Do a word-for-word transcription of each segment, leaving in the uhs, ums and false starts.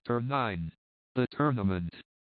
Chapter nine. The Tournament.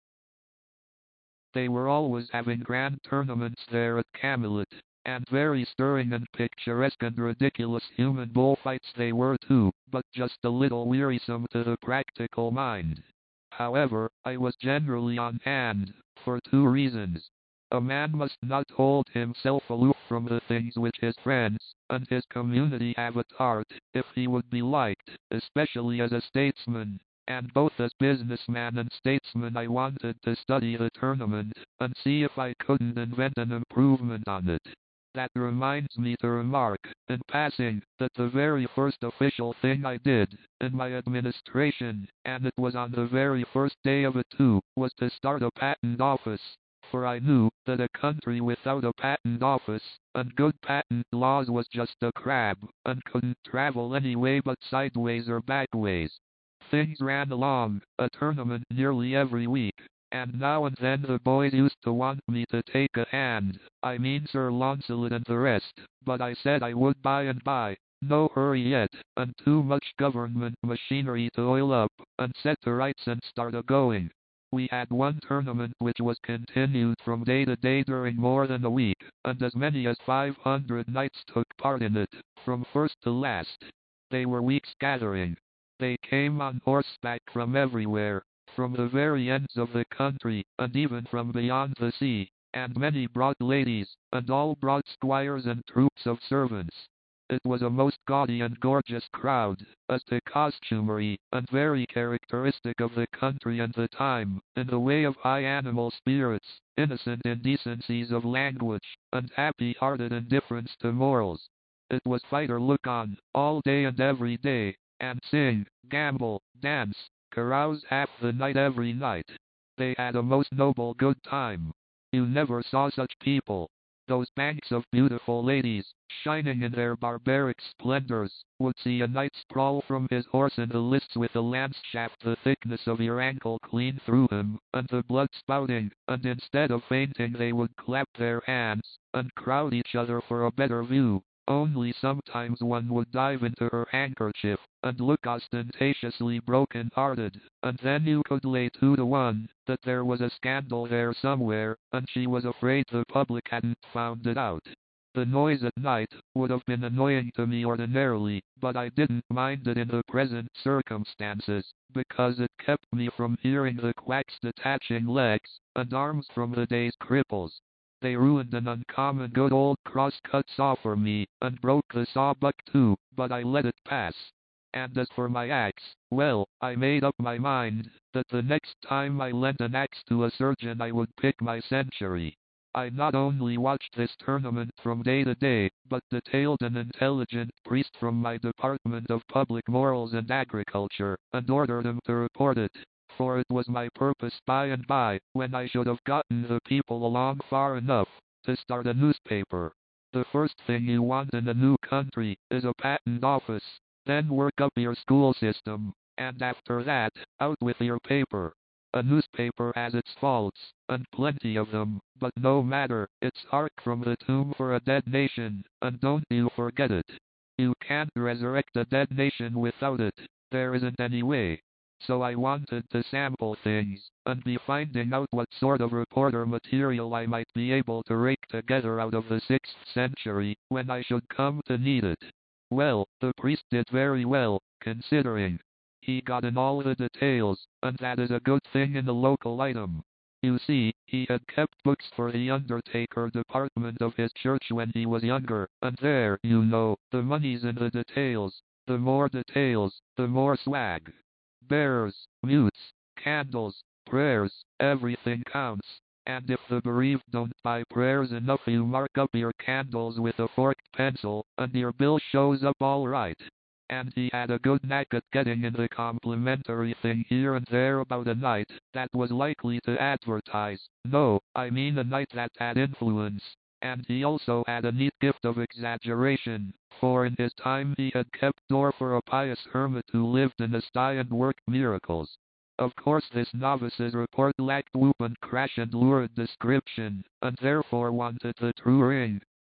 They were always having grand tournaments there at Camelot, and very stirring and picturesque and ridiculous human bullfights they were too, but just a little wearisome to the practical mind. However, I was generally on hand, for two reasons. A man must not hold himself aloof from the things which his friends and his community have at heart, if he would be liked, especially as a statesman. And both as businessman and statesman I wanted to study the tournament, and see if I couldn't invent an improvement on it. That reminds me to remark, in passing, that the very first official thing I did, in my administration, and it was on the very first day of it too, was to start a patent office. For I knew that a country without a patent office, and good patent laws was just a crab, and couldn't travel any way but sideways or backways. Things ran along, a tournament nearly every week, and now and then the boys used to want me to take a hand, I mean Sir Launcelot and the rest, but I said I would by and by, no hurry yet, and too much government machinery to oil up, and set to rights and start a-going. We had one tournament which was continued from day to day during more than a week, and as many as five hundred knights took part in it, from first to last. They were weeks gathering. They came on horseback from everywhere, from the very ends of the country, and even from beyond the sea, and many brought ladies, and all brought squires and troops of servants. It was a most gaudy and gorgeous crowd, as to costumery, and very characteristic of the country and the time, in the way of high animal spirits, innocent indecencies of language, and happy-hearted indifference to morals. It was fight or look on, all day and every day, and sing, gamble, dance, carouse half the night every night. They had a most noble good time. You never saw such people. Those banks of beautiful ladies, shining in their barbaric splendors, would see a knight sprawl from his horse in the lists with a lance shaft the thickness of your ankle clean through him, and the blood spouting, and instead of fainting they would clap their hands, and crowd each other for a better view. Only sometimes one would dive into her handkerchief, and look ostentatiously broken-hearted, and then you could lay two to one, that there was a scandal there somewhere, and she was afraid the public hadn't found it out. The noise at night would have been annoying to me ordinarily, but I didn't mind it in the present circumstances, because it kept me from hearing the quacks detaching legs and arms from the day's cripples. They ruined an uncommon good old cross-cut saw for me, and broke the sawbuck too, but I let it pass. And as for my axe, well, I made up my mind, that the next time I lent an axe to a surgeon I would pick my century. I not only watched this tournament from day to day, but detailed an intelligent priest from my Department of Public Morals and Agriculture, and ordered him to report it. For it was my purpose by and by, when I should have gotten the people along far enough, to start a newspaper. The first thing you want in a new country is a patent office, then work up your school system, and after that, out with your paper. A newspaper has its faults, and plenty of them, but no matter, it's hark from the tomb for a dead nation, and don't you forget it. You can't resurrect a dead nation without it, there isn't any way. So I wanted to sample things, and be finding out what sort of reporter material I might be able to rake together out of the sixth century, when I should come to need it. Well, the priest did very well, considering. He got in all the details, and that is a good thing in a local item. You see, he had kept books for the undertaker department of his church when he was younger, and there, you know, the money's in the details. The more details, the more swag. Bearers, mutes, candles, prayers, everything counts. And if the bereaved don't buy prayers enough, you mark up your candles with a forked pencil, and your bill shows up all right. And he had a good knack at getting in the complimentary thing here and there about a night that was likely to advertise. No, I mean a night that had influence. And he also had a neat gift of exaggeration, for in his time he had kept door for a pious hermit who lived in a sty and worked miracles. Of course this novice's report lacked whoop and crash and lurid description, and therefore wanted the true ring.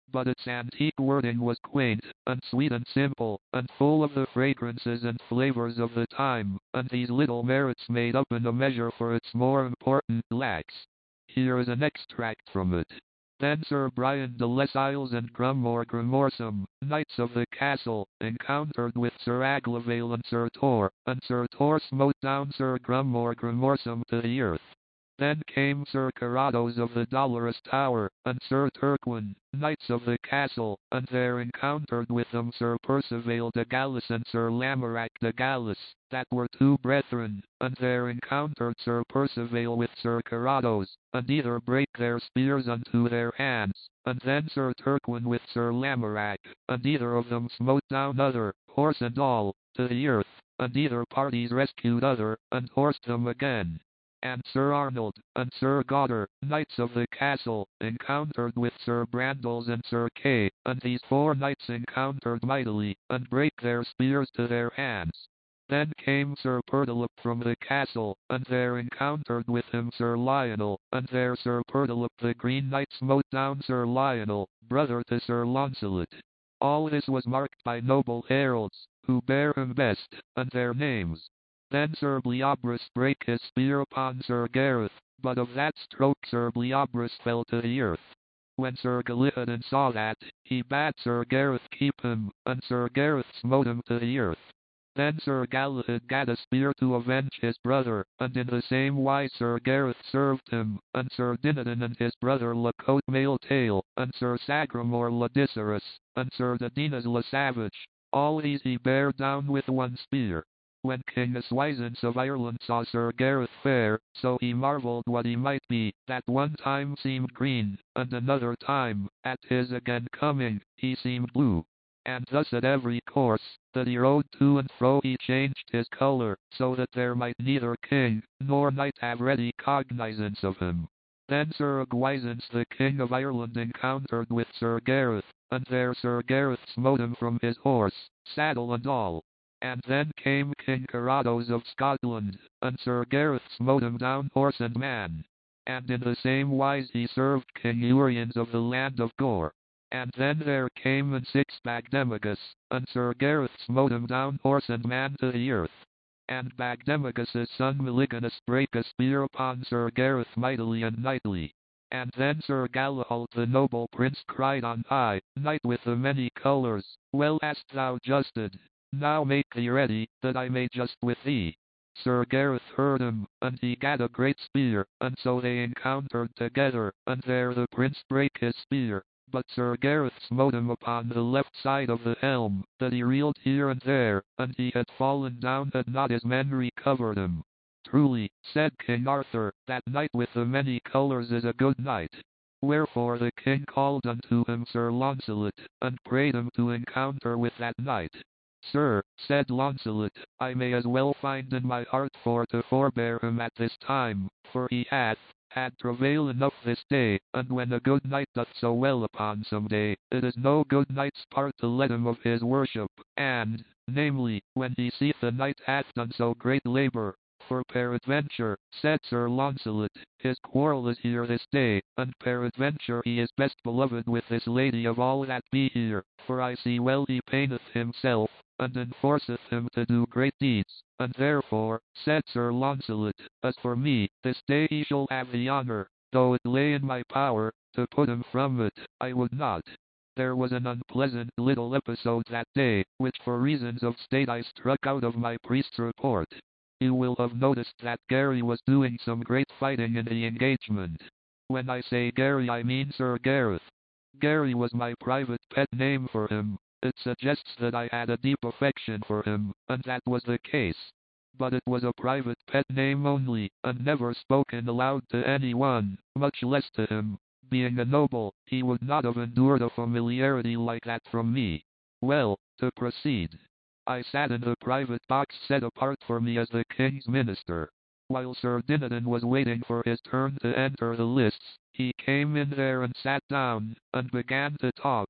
but its antique wording was quaint, and sweet and simple, and full of the fragrances and flavors of the time, and these little merits made up in a measure for its more important lacks. Here is an extract from it. Then Sir Brian de Les Isles and Grummore Grimorsum, knights of the castle, encountered with Sir Aglavale and Sir Tor, and Sir Tor smote down Sir Grummore Grimorsum to the earth. Then came Sir Carados of the Dolorous Tower, and Sir Turquin, knights of the castle, and there encountered with them Sir Percivale de Gallis and Sir Lamorak de Gallis, that were two brethren, and there encountered Sir Percivale with Sir Carados, and either brake their spears unto their hands, and then Sir Turquin with Sir Lamorak, and either of them smote down other, horse and all, to the earth, and either parties rescued other, and horsed them again. And Sir Arnold, and Sir Godder, knights of the castle, encountered with Sir Brandiles and Sir Kay, and these four knights encountered mightily, and brake their spears to their hands. Then came Sir Pertilope from the castle, and there encountered with him Sir Lionel, and there Sir Pertilope the Green Knight smote down Sir Lionel, brother to Sir Launcelot. All this was marked by noble heralds, who bear him best, and their names. Then Sir Bleobrus brake his spear upon Sir Gareth, but of that stroke Sir Bleobrus fell to the earth. When Sir Galihudin saw that, he bade Sir Gareth keep him, and Sir Gareth smote him to the earth. Then Sir Galahad gat a spear to avenge his brother, and in the same wise Sir Gareth served him, and Sir Dinadan and his brother La Cote Male Tail, and Sir Sagramore La Disarus, and Sir Dodinas La Savage, all these he bare down with one spear. When King Eswysens of Ireland saw Sir Gareth fair, so he marvelled what he might be, that one time seemed green, and another time, at his again coming, he seemed blue. And thus at every course, that he rode to and fro he changed his colour, so that there might neither king, nor knight have ready cognizance of him. Then Sir Agwisance the King of Ireland encountered with Sir Gareth, and there Sir Gareth smote him from his horse, saddle and all. And then came King Carados of Scotland, and Sir Gareth smote him down horse and man. And in the same wise he served King Uriens of the land of Gore. And then there came and six Bagdemagus, and Sir Gareth smote him down horse and man to the earth. And Bagdemagus' son Meliganus brake a spear upon Sir Gareth mightily and knightly. And then Sir Galahalt the noble prince cried on high, Knight with the many colours, well hast thou justed. Now make thee ready, that I may just with thee. Sir Gareth heard him, and he gat a great spear, and so they encountered together, and there the prince brake his spear, but Sir Gareth smote him upon the left side of the helm, that he reeled here and there, and he had fallen down had not his men recovered him. Truly, said King Arthur, that knight with the many colours is a good knight. Wherefore the king called unto him Sir Launcelot, and prayed him to encounter with that knight. Sir, said Launcelot, I may as well find in my heart for to forbear him at this time, for he hath had travail enough this day, and when a good knight doth so well upon some day, it is no good knight's part to let him of his worship, and, namely, when he seeth a knight hath done so great labour. For peradventure, said Sir Launcelot, his quarrel is here this day, and peradventure he is best beloved with this lady of all that be here, for I see well he paineth himself, and enforceth him to do great deeds, and therefore, said Sir Launcelot, as for me, this day he shall have the honour, though it lay in my power, to put him from it, I would not. There was an unpleasant little episode that day, which for reasons of state I struck out of my priest's report. You will have noticed that Gary was doing some great fighting in the engagement. When I say Gary I mean Sir Gareth. Gary was my private pet name for him. It suggests that I had a deep affection for him, and that was the case. But it was a private pet name only, and never spoken aloud to anyone, much less to him. Being a noble, he would not have endured a familiarity like that from me. Well, to proceed. I sat in the private box set apart for me as the king's minister. While Sir Dinadan was waiting for his turn to enter the lists, he came in there and sat down, and began to talk.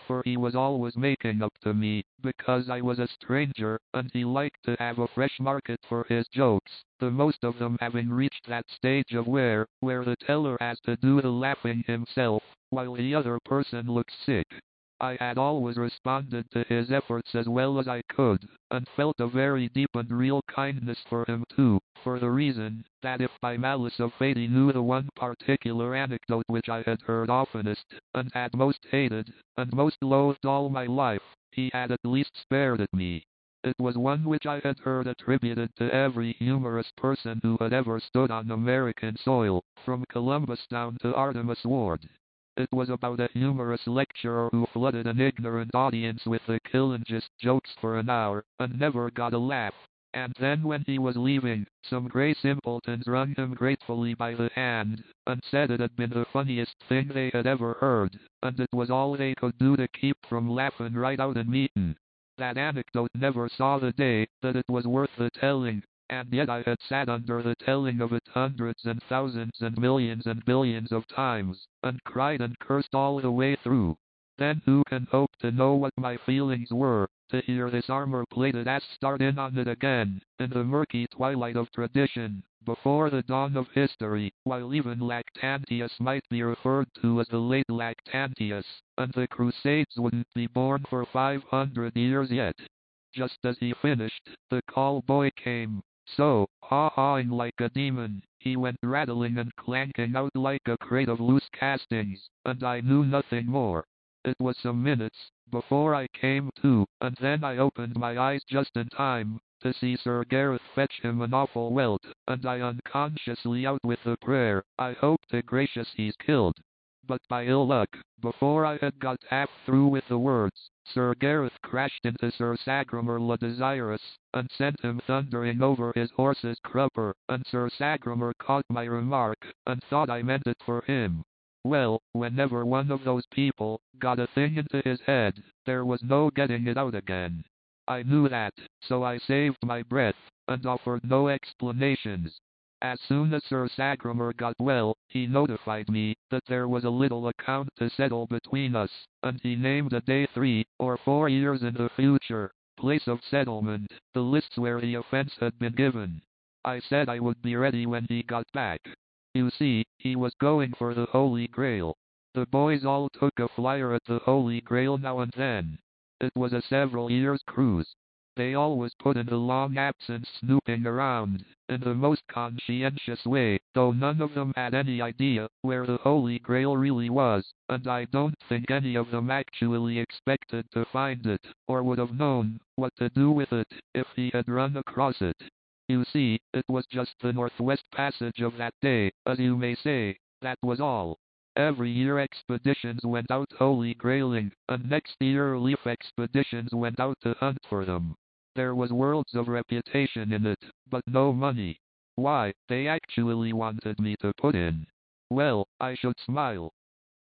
for he was always making up to me, because I was a stranger, and he liked to have a fresh market for his jokes, the most of them having reached that stage of wear, where the teller has to do the laughing himself, while the other person looks sick. I had always responded to his efforts as well as I could, and felt a very deep and real kindness for him too, for the reason, that if by malice of fate he knew the one particular anecdote which I had heard oftenest, and had most hated, and most loathed all my life, he had at least spared it me. It was one which I had heard attributed to every humorous person who had ever stood on American soil, from Columbus down to Artemus Ward. It was about a humorous lecturer who flooded an ignorant audience with the killingest jokes for an hour, and never got a laugh. And then when he was leaving, some grey simpletons wrung him gratefully by the hand, and said it had been the funniest thing they had ever heard, and it was all they could do to keep from laughing right out in meeting. That anecdote never saw the day, that it was worth the telling, and yet I had sat under the telling of it hundreds and thousands and millions and billions of times, and cried and cursed all the way through. Then who can hope to know what my feelings were, to hear this armor-plated ass start in on it again, in the murky twilight of tradition, before the dawn of history, while even Lactantius might be referred to as the late Lactantius, and the Crusades wouldn't be born for five hundred years yet. Just as he finished, the call boy came. So, haw-hawing like a demon, he went rattling and clanking out like a crate of loose castings, and I knew nothing more. It was some minutes before I came to, and then I opened my eyes just in time to see Sir Gareth fetch him an awful welt, and I unconsciously out with the prayer, I hope to gracious he's killed. But by ill luck, before I had got half through with the words, Sir Gareth crashed into Sir Sagramor le Desirous, and sent him thundering over his horse's crupper, and Sir Sagramor caught my remark, and thought I meant it for him. Well, whenever one of those people got a thing into his head, there was no getting it out again. I knew that, so I saved my breath, and offered no explanations. As soon as Sir Sagramor got well, he notified me that there was a little account to settle between us, and he named a day three or four years in the future, place of settlement, the lists where the offense had been given. I said I would be ready when he got back. You see, he was going for the Holy Grail. The boys all took a flyer at the Holy Grail now and then. It was a several years cruise. They always put in a long absence snooping around, in the most conscientious way, though none of them had any idea where the Holy Grail really was, and I don't think any of them actually expected to find it, or would have known what to do with it if he had run across it. You see, it was just the Northwest Passage of that day, as you may say, that was all. Every year expeditions went out holy grailing, and next year relief expeditions went out to hunt for them. There was worlds of reputation in it, but no money. Why, they actually wanted me to put in. Well, I should smile.